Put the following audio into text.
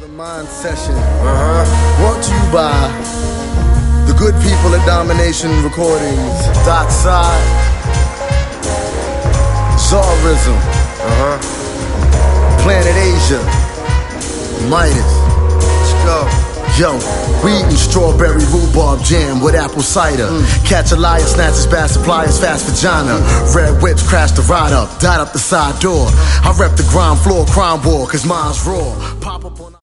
Mind Session. Brought to you by the good people at Domination Recordings, Dockside, Zarism, Planet Asia, Midas. Let's go. Yo, we eatin' strawberry rhubarb jam with apple cider. Catch a liar, snatch his bad suppliers, fast vagina. Red whips crash the ride up, dot up the side door. I rep the ground floor crime war, cause mine's raw. Pop up on